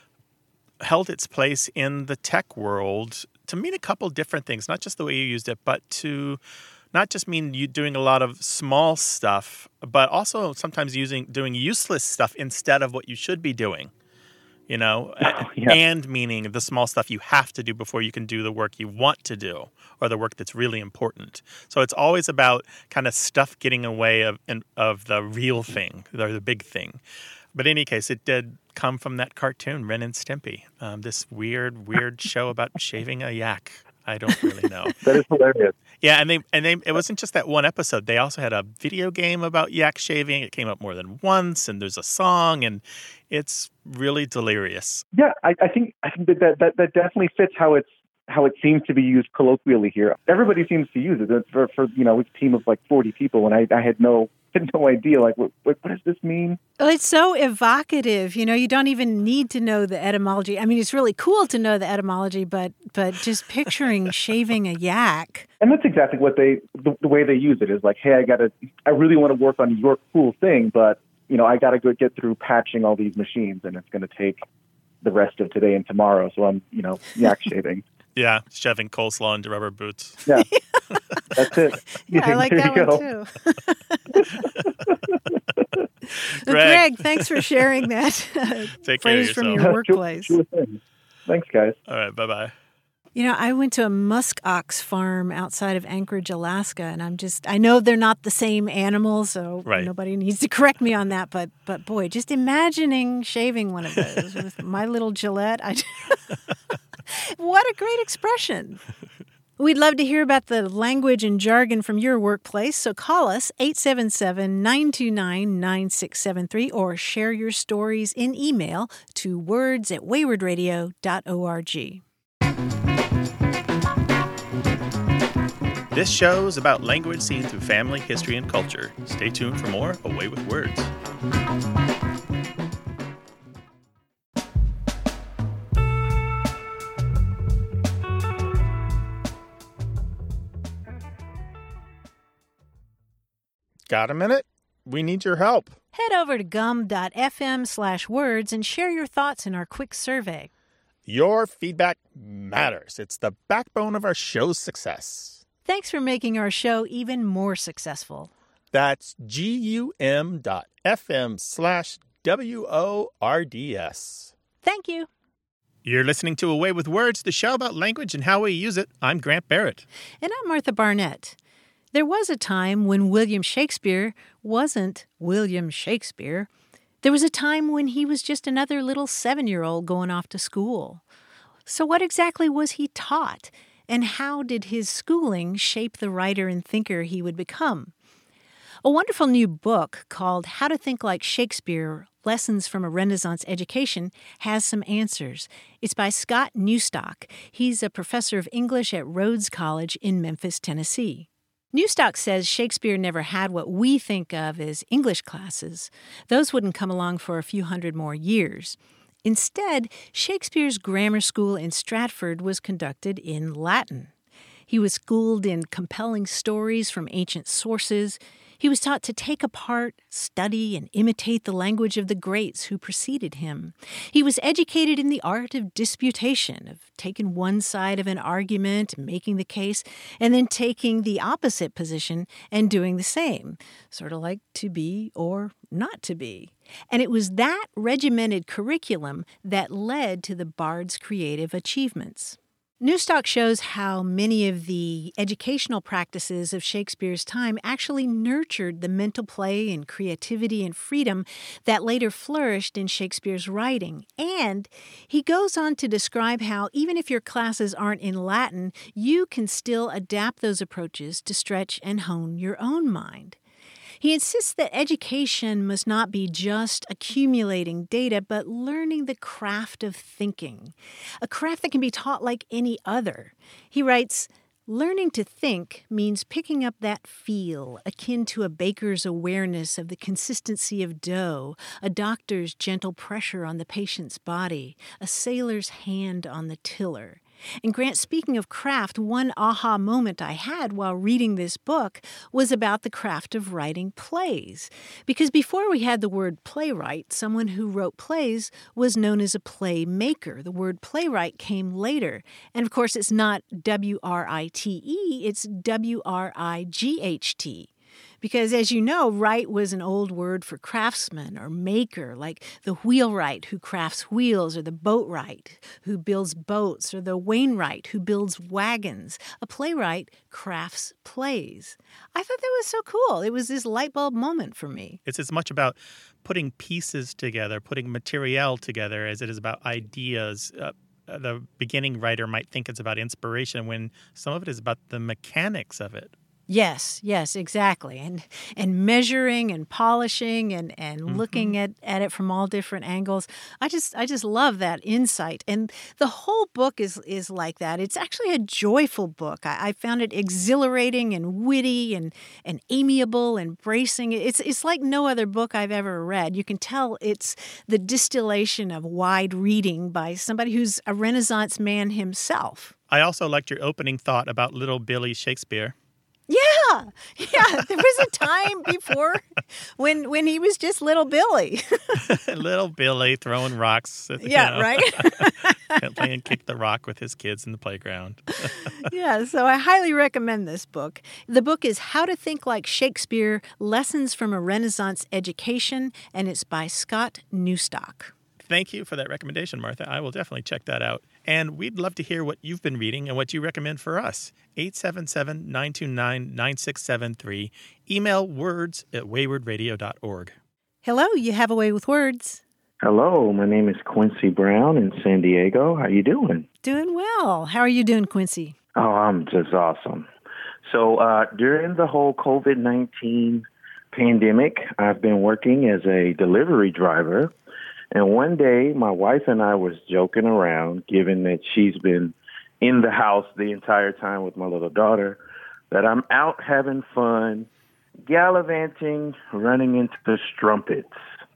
held its place in the tech world to mean a couple different things, not just the way you used it, but to not just mean you doing a lot of small stuff, but also sometimes using doing useless stuff instead of what you should be doing, you know, Oh, yeah. and meaning the small stuff you have to do before you can do the work you want to do or the work that's really important. So it's always about kind of stuff getting away of of the real thing or the big thing. But in any case, it did come from that cartoon, Ren and Stimpy, um, this weird, weird show about shaving a yak. I don't really know. That is hilarious. Yeah, and they and they it wasn't just that one episode. They also had a video game about yak shaving. It came up more than once, and there's a song, and it's really delirious. Yeah, I, I think I think that, that that that definitely fits how it's how it seems to be used colloquially here. Everybody seems to use it for, for you know, it's a team of like forty people, and I, I had no had no idea like what what does this mean? Well, it's so evocative. You know, you don't even need to know the etymology. I mean, it's really cool to know the etymology, but but just picturing shaving a yak. And that's exactly what they the, the way they use it is like, hey, I gotta I really want to work on your cool thing, but you know, I gotta go get through patching all these machines, and it's gonna take the rest of today and tomorrow. So I'm you know yak shaving. Yeah, shoving coleslaw into rubber boots. Yeah, that's it. Yeah, I like There that you one go. too. Greg. Greg, thanks for sharing that Take care of phrase from yourself. your Sure- workplace. sure thing. Thanks, guys. All right, bye-bye. You know, I went to a musk ox farm outside of Anchorage, Alaska, and I'm just, I know they're not the same animal, so Right. nobody needs to correct me on that, but but boy, just imagining shaving one of those with my little Gillette, I, what a great expression. We'd love to hear about the language and jargon from your workplace, so call us eight seven seven, nine two nine, nine six seven three or share your stories in email to words at wayward radio dot org. This show is about language seen through family, history, and culture. Stay tuned for more Away with Words. Got a minute? We need your help. Head over to gum.fm slash words and share your thoughts in our quick survey. Your feedback matters. It's the backbone of our show's success. Thanks for making our show even more successful. That's G-U-M dot F-M slash W-O-R-D-S. Thank you. You're listening to Away with Words, the show about language and how we use it. I'm Grant Barrett. And I'm Martha Barnett. There was a time when William Shakespeare wasn't William Shakespeare. There was a time when he was just another little seven-year-old going off to school. So what exactly was he taught, and how did his schooling shape the writer and thinker he would become? A wonderful new book called How to Think Like Shakespeare, Lessons from a Renaissance Education has some answers. It's by Scott Newstock. He's a professor of English at Rhodes College in Memphis, Tennessee. Newstock says Shakespeare never had what we think of as English classes. Those wouldn't come along for a few hundred more years. Instead, Shakespeare's grammar school in Stratford was conducted in Latin. He was schooled in compelling stories from ancient sources. He was taught to take apart, study, and imitate the language of the greats who preceded him. He was educated in the art of disputation, of taking one side of an argument, making the case, and then taking the opposite position and doing the same, sort of like to be or not to be. And it was that regimented curriculum that led to the bard's creative achievements. Newstock shows how many of the educational practices of Shakespeare's time actually nurtured the mental play and creativity and freedom that later flourished in Shakespeare's writing. And he goes on to describe how even if your classes aren't in Latin, you can still adapt those approaches to stretch and hone your own mind. He insists that education must not be just accumulating data, but learning the craft of thinking, a craft that can be taught like any other. He writes, "Learning to think means picking up that feel, akin to a baker's awareness of the consistency of dough, a doctor's gentle pressure on the patient's body, a sailor's hand on the tiller." And Grant, speaking of craft, one aha moment I had while reading this book was about the craft of writing plays. Because before we had the word playwright, someone who wrote plays was known as a playmaker. The word playwright came later. And of course, it's not W R I T E, it's W R I G H T. Because, as you know, wright was an old word for craftsman or maker, like the wheelwright who crafts wheels, or the boatwright who builds boats, or the wainwright who builds wagons. A playwright crafts plays. I thought that was so cool. It was this light bulb moment for me. It's as much about putting pieces together, putting material together, as it is about ideas. Uh, the beginning writer might think it's about inspiration when some of it is about the mechanics of it. Yes, yes, exactly. And and measuring and polishing and, and mm-hmm. looking at, at it from all different angles. I just I just love that insight. And the whole book is is like that. It's actually a joyful book. I, I found it exhilarating and witty and, and amiable and bracing. It's it's like no other book I've ever read. You can tell it's the distillation of wide reading by somebody who's a Renaissance man himself. I also liked your opening thought about little Billy Shakespeare. Yeah, yeah. There was a time before when when he was just little Billy. Little Billy throwing rocks. At, yeah, you know, right? playing kick the rock with his kids in the playground. Yeah, so I highly recommend this book. The book is How to Think Like Shakespeare, Lessons from a Renaissance Education, and it's by Scott Newstock. Thank you for that recommendation, Martha. I will definitely check that out. And we'd love to hear what you've been reading and what you recommend for us. eight seven seven, nine two nine, nine six seven three. Email words at wayward radio dot org. Hello, you have a way with words. Hello, my name is Quincy Brown in San Diego. How you doing? Doing well. How are you doing, Quincy? Oh, I'm just awesome. So uh, during the whole COVID nineteen pandemic, I've been working as a delivery driver. And one day, my wife and I was joking around, given that she's been in the house the entire time with my little daughter, that I'm out having fun, gallivanting, running into the strumpets.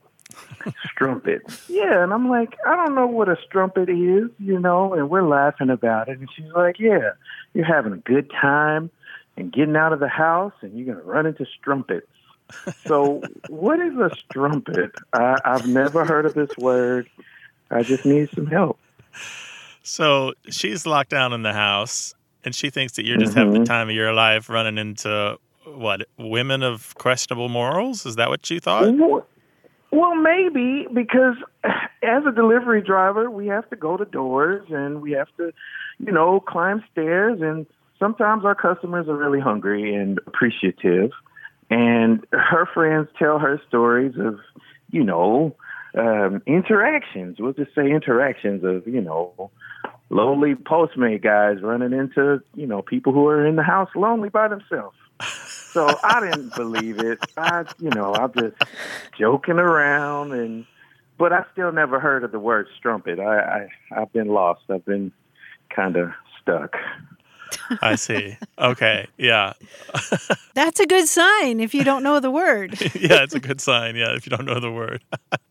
Strumpets. Yeah, and I'm like, I don't know what a strumpet is, you know, and we're laughing about it. And she's like, yeah, you're having a good time and getting out of the house, and you're going to run into strumpets. So what is a strumpet? I, I've never heard of this word. I just need some help. So she's locked down in the house, and she thinks that you're just Mm-hmm. having the time of your life running into, what, women of questionable morals? Is that what you thought? Well, maybe, because as a delivery driver, we have to go to doors, and we have to, you know, climb stairs, and sometimes our customers are really hungry and appreciative. And her friends tell her stories of you know, um, interactions. We'll just say interactions of, you know, lowly Postmate guys running into, you know, people who are in the house lonely by themselves. So I didn't believe it. I, you know, I'm just joking around, and but I still never heard of the word strumpet. I, I I've been lost. I've been kind of stuck. I see. Okay. Yeah. That's a good sign if you don't know the word. Yeah, it's a good sign. Yeah, if you don't know the word.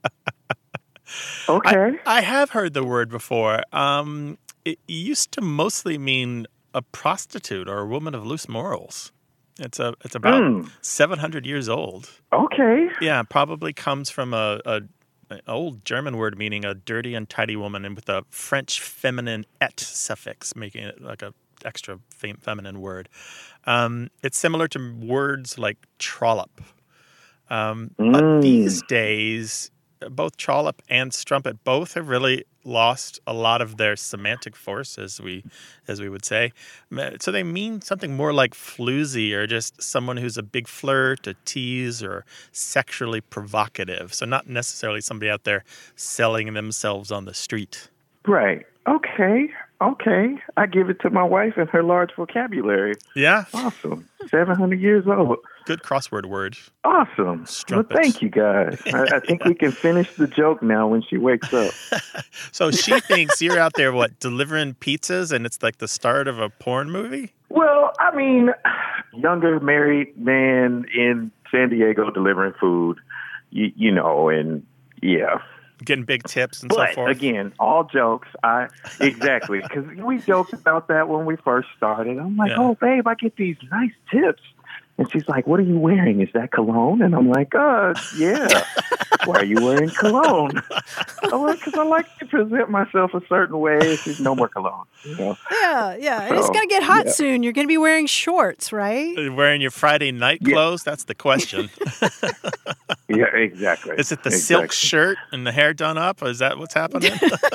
Okay. I, I have heard the word before. Um, it used to mostly mean a prostitute or a woman of loose morals. It's a it's about Mm. seven hundred years old. Okay. Yeah, probably comes from a, a an old German word meaning a dirty, untidy woman, and with a French feminine et suffix, making it like a extra fem- feminine word. Um, it's similar to words like trollop. Um, But Mm. these days, both trollop and strumpet both have really lost a lot of their semantic force, as we as we would say. So they mean something more like floozy, or just someone who's a big flirt, a tease, or sexually provocative. So not necessarily somebody out there selling themselves on the street. Right. Okay. Okay. I give it to my wife and her large vocabulary. Yeah, Awesome. seven hundred years old. good crossword word. Awesome. Strumpet. Well, thank you, guys. I, I think we can finish the joke now when she wakes up. So she thinks you're out there, what, delivering pizzas, and it's like the start of a porn movie? Well, I mean, younger married man in San Diego delivering food, you, you know, and yeah. Getting big tips and so But forth. again, all jokes. I exactly because we joked about that when we first started. I'm like, Yeah. oh, babe, I get these nice tips. And she's like, what are you wearing? Is that cologne? And I'm like, uh, yeah. Why are you wearing cologne? I'm like, because I like to present myself a certain way. She's no more cologne. You know? Yeah, yeah. And it's So, going to get hot yeah. soon. You're going to be wearing shorts, right? Wearing your Friday night Yeah. clothes? That's the question. Yeah, exactly. Is it the exactly. silk shirt and the hair done up? Is that what's happening?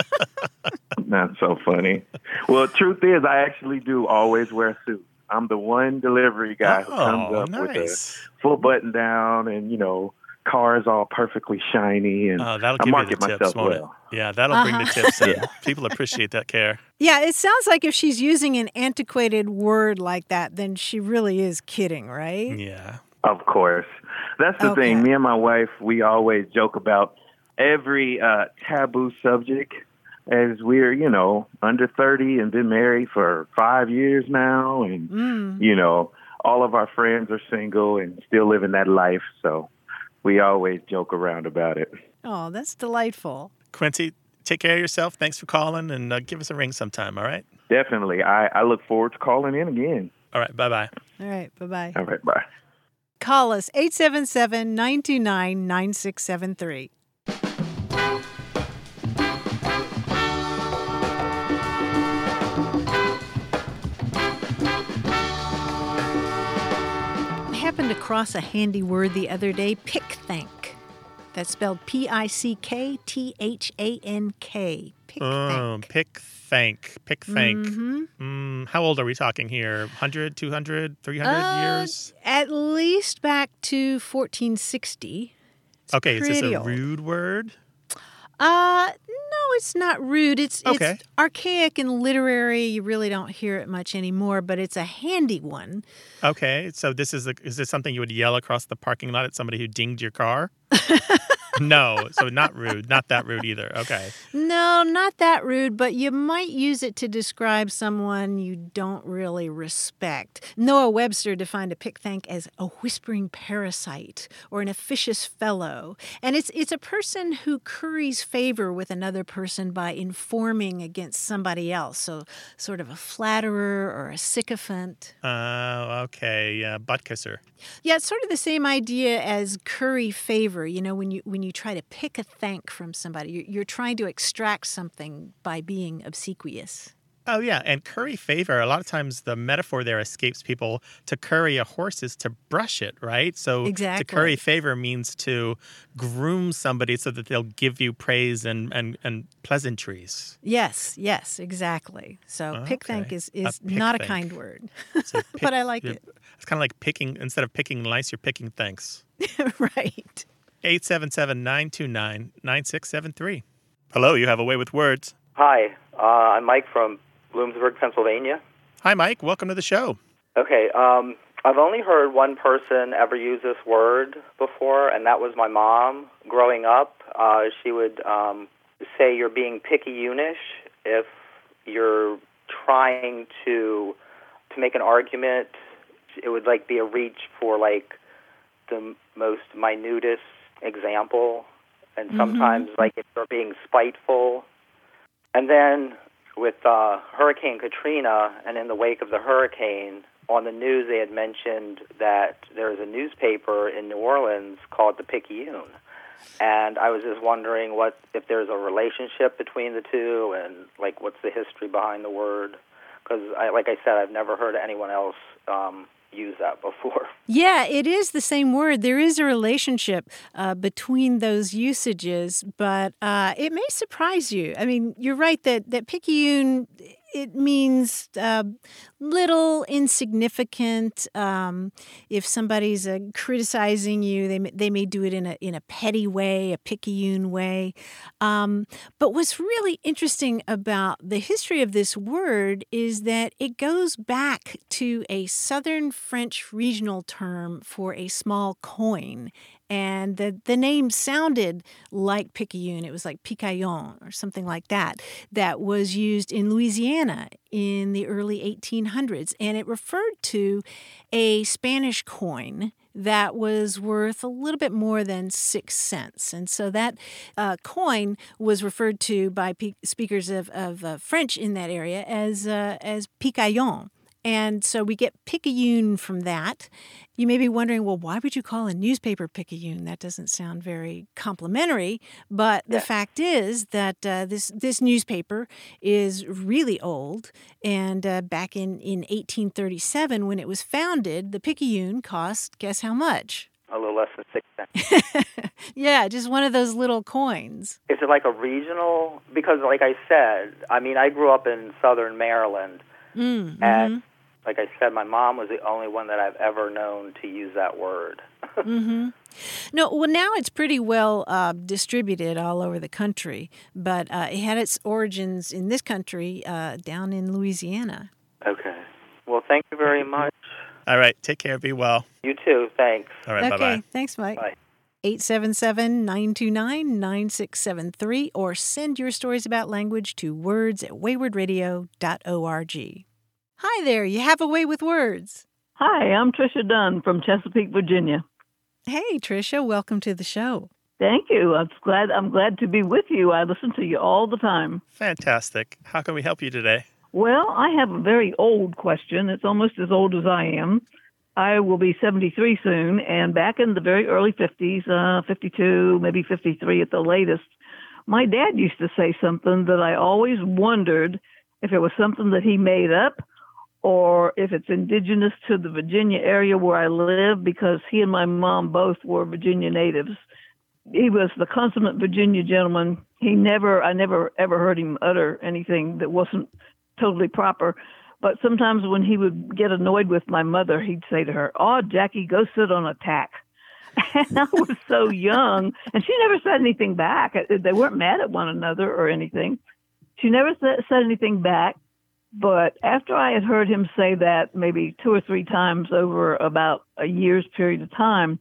That's so funny. Well, truth is, I actually do always wear a suit. I'm the one delivery guy who comes Oh, up with a nice. full button down and, you know, cars all perfectly shiny. And Oh, that'll I give you the market tips, myself won't well. it? Yeah, that'll bring the Uh-huh. tips in. Yeah. People appreciate that care. Yeah, it sounds like if she's using an antiquated word like that, then she really is kidding, right? Yeah. Of course. That's the Okay. thing. Me and my wife, we always joke about every uh, taboo subject as we're, you know, under thirty and been married for five years now. And, Mm. you know, all of our friends are single and still living that life. So we always joke around about it. Oh, that's delightful. Quincy, take care of yourself. Thanks for calling, and uh, give us a ring sometime, all right? Definitely. I, I look forward to calling in again. All right, bye-bye. All right, bye-bye. All right. Bye. Call us eight seven seven, nine two nine, nine six seven three. I happened to cross a handy word the other day, pick-thank. That's spelled P I C K T H A N K. Oh, Pick-thank. pick, thank. Pick, thank. Mhm. Mm, how old are we talking here? one hundred, two hundred, three hundred Uh, years? At least back to fourteen sixty. It's Okay, is this pretty a old. rude word? Uh, no, it's not rude. It's Okay. it's archaic and literary. You really don't hear it much anymore, but it's a handy one. Okay, so this is a, is this something you would yell across the parking lot at somebody who dinged your car? No, so not rude, not that rude either. Okay. No, not that rude, but you might use it to describe someone you don't really respect. Noah Webster defined a pick-thank as a whispering parasite or an officious fellow. And it's it's a person who curries favor with another person by informing against somebody else. So sort of a flatterer or a sycophant. Uh, okay, yeah, butt kisser. Yeah, it's sort of the same idea as curry favor. You know, when you when you try to pick a thank from somebody, you're, you're trying to extract something by being obsequious. Oh, yeah, and curry favor, a lot of times the metaphor there escapes people. To curry a horse is to brush it, right? So Exactly. to curry favor means to groom somebody so that they'll give you praise and, and, and pleasantries. Yes, yes, exactly. So pick thank Okay. is, A is not a pick-thank. kind word, So pick- but I like you're- it. It's kind of like picking, instead of picking lice, you're picking thanks. Right. eight seven seven, nine two nine, nine six seven three. Hello, you have a way with words. Hi, uh, I'm Mike from Bloomsburg, Pennsylvania. Hi, Mike. Welcome to the show. Okay, um, I've only heard one person ever use this word before, and that was my mom. Growing up, uh, she would um, say you're being picayunish if you're trying to to make an argument. It would like be a reach for like the most minutest example, and sometimes mm-hmm. like if you're being spiteful. And then with uh, Hurricane Katrina, and in the wake of the hurricane, on the news they had mentioned that there's a newspaper in New Orleans called the Picayune. And I was just wondering what if there's a relationship between the two, and like what's the history behind the word? Because, I, like I said, I've never heard anyone else um, use that before. Yeah, it is the same word. There is a relationship uh, between those usages, but uh, it may surprise you. I mean, you're right that, that picayune, it means uh, little, insignificant. Um, if somebody's uh, criticizing you, they may, they may do it in a in a petty way, a picayune way. Um, but what's really interesting about the history of this word is that it goes back to a Southern French regional term for a small coin. And the, the name sounded like picayune. It was like picaillon or something like that, that was used in Louisiana in the early eighteen hundreds. And it referred to a Spanish coin that was worth a little bit more than six cents. And so that uh, coin was referred to by pe- speakers of, of uh, French in that area as, uh, as picaillon. And so we get picayune from that. You may be wondering, well, why would you call a newspaper picayune? That doesn't sound very complimentary. But the yeah. fact is that uh, this this newspaper is really old. And uh, back in, in eighteen thirty-seven, when it was founded, the picayune cost, guess how much? A little less than six cents. Yeah, just one of those little coins. Is it like a regional? Because like I said, I mean, I grew up in southern Maryland. Mm, and mm-hmm. like I said, my mom was the only one that I've ever known to use that word. mm-hmm. No, well, now it's pretty well uh, distributed all over the country, but uh, it had its origins in this country uh, down in Louisiana. Okay. Well, thank you very much. All right. Take care. Be well. You too. Thanks. All right. Okay. Bye-bye. Thanks, Mike. Bye. eight seven seven, nine two nine, nine six seven three or send your stories about language to words at wayward radio dot org. Hi there, you have a way with words. Hi, I'm Tricia Dunn from Chesapeake, Virginia. Hey, Tricia, welcome to the show. Thank you. I'm glad I'm glad to be with you. I listen to you all the time. Fantastic. How can we help you today? Well, I have a very old question. It's almost as old as I am. I will be seventy-three soon, and back in the very early fifties, uh, fifty-two, maybe fifty-three at the latest, my dad used to say something that I always wondered if it was something that he made up or if it's indigenous to the Virginia area where I live, because he and my mom both were Virginia natives. He was the consummate Virginia gentleman. He never, I never ever heard him utter anything that wasn't totally proper. But sometimes when he would get annoyed with my mother, he'd say to her, "Oh, Jackie, go sit on a tack." And I was so young, and she never said anything back. They weren't mad at one another or anything. She never said anything back. But after I had heard him say that maybe two or three times over about a year's period of time,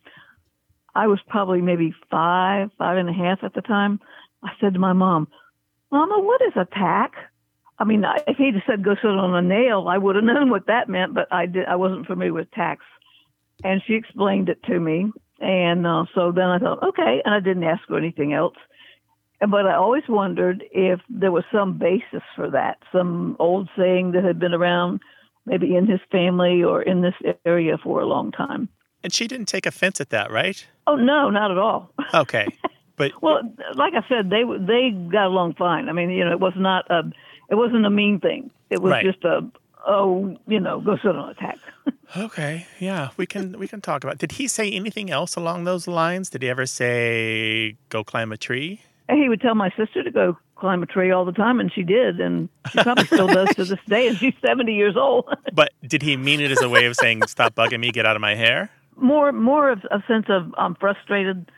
I was probably maybe five, five and a half at the time. I said to my mom, "Mama, what is a tack?" I mean, if he'd have said go sit on a nail, I would have known what that meant, but I did. I wasn't familiar with tacks. And she explained it to me. And uh, so then I thought, okay, and I didn't ask her anything else. But I always wondered if there was some basis for that, some old saying that had been around maybe in his family or in this area for a long time. And she didn't take offense at that, right? Oh, no, not at all. Okay. But well, like I said, they they got along fine. I mean, you know, it was not a, it wasn't a mean thing. It was right. just a, oh, you know, go sit on a tack. Okay, yeah, we can we can talk about it. Did he say anything else along those lines? Did he ever say, go climb a tree? He would tell my sister to go climb a tree all the time, and she did, and she probably still does to this day, and she's seventy years old. But did he mean it as a way of saying, stop bugging me, get out of my hair? More more of a sense of I'm frustrated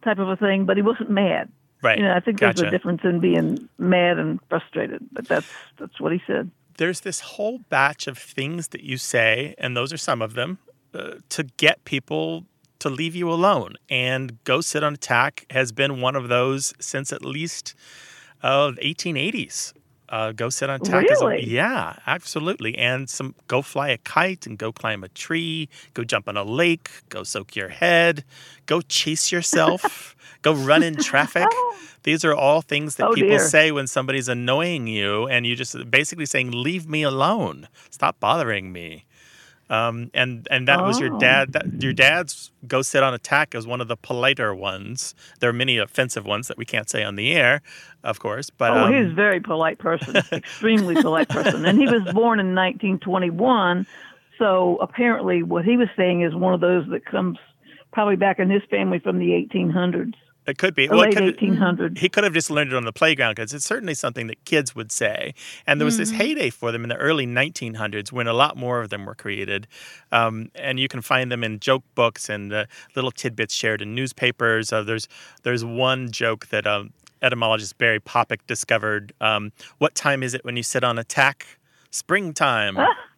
type of a thing, but he wasn't mad. Right. You know, I think Gotcha. there's a difference in being mad and frustrated, but that's that's what he said. There's this whole batch of things that you say, and those are some of them, uh, to get people to leave you alone. And Go Sit on a Tack has been one of those since at least uh, the eighteen eighties. Uh, go sit on a tack. Really? Is a, yeah, absolutely. And some go fly a kite and go climb a tree, go jump on a lake, go soak your head, go chase yourself, go run in traffic. These are all things that Oh, people dear. say when somebody's annoying you, and you just basically saying, leave me alone. Stop bothering me. Um, and and that was your Oh. dad. That, your dad's go sit on a tack is one of the politer ones. There are many offensive ones that we can't say on the air, of course. But Oh, um, he's a very polite person, extremely polite person. And he was born in nineteen twenty-one, so apparently what he was saying is one of those that comes probably back in his family from the eighteen hundreds. it could be. The Well, it late could- eighteen hundreds. He could have just learned it on the playground because it's certainly something that kids would say. And there was this heyday for them in the early nineteen hundreds when a lot more of them were created. Um, and you can find them in joke books and uh, little tidbits shared in newspapers. Uh, there's there's one joke that um, etymologist Barry Poppick discovered. Um, what time is it when you sit on a tack? Springtime.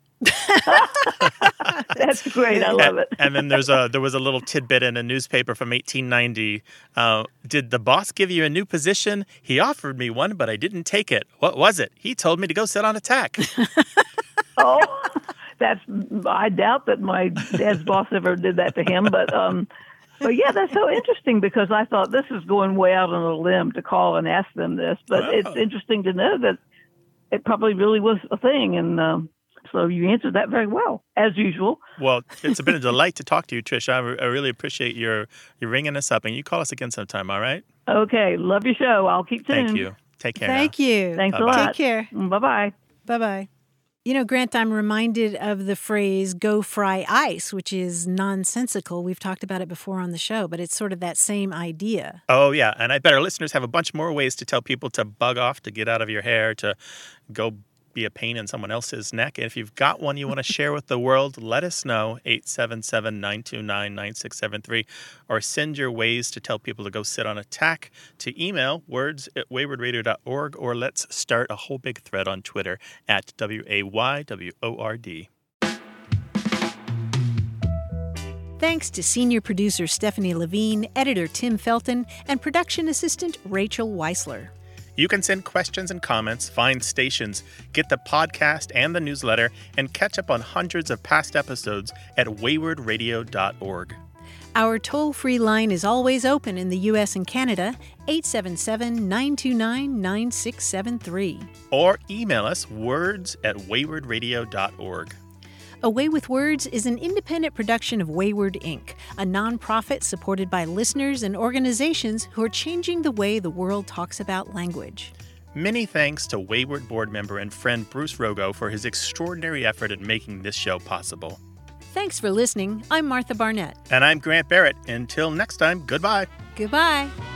That's great. I love and, it. and then there's a there was a little tidbit in a newspaper from eighteen ninety. Uh, Did the boss give you a new position? He offered me one, but I didn't take it. What was it? He told me to go sit on a tack. Oh, that's. I doubt that my dad's boss ever did that to him, but um, but yeah, that's so interesting because I thought this is going way out on a limb to call and ask them this, but Wow. it's interesting to know that it probably really was a thing, and um, so you answered that very well, as usual. Well, it's been a delight to talk to you, Trish. I, re- I really appreciate your your ringing us up, and you call us again sometime. All right? Okay, love your show. I'll keep tuned. Thank you. Take care. Thank now. you. Thanks Bye-bye. a lot. Take care. Bye bye. Bye bye. You know, Grant, I'm reminded of the phrase go fry ice, which is nonsensical. We've talked about it before on the show, but it's sort of that same idea. Oh, yeah. And I bet our listeners have a bunch more ways to tell people to bug off, to get out of your hair, to go be a pain in someone else's neck. And if you've got one you want to share with the world, let us know, eight seven seven, nine two nine, nine six seven three, or send your ways to tell people to go sit on a tack to email words at wayward radio dot org, or let's start a whole big thread on Twitter at W A Y W O R D. Thanks to senior producer Stephanie Levine, editor Tim Felton, and production assistant Rachel Weisler. You can send questions and comments, find stations, get the podcast and the newsletter, and catch up on hundreds of past episodes at wayward radio dot org. Our toll-free line is always open in the U S and Canada, eight seven seven, nine two nine, nine six seven three. Or email us words at wayward radio dot org. A Way with Words is an independent production of Wayward Incorporated, a nonprofit supported by listeners and organizations who are changing the way the world talks about language. Many thanks to Wayward board member and friend Bruce Rogo for his extraordinary effort in making this show possible. Thanks for listening. I'm Martha Barnett. And I'm Grant Barrett. Until next time, goodbye. Goodbye.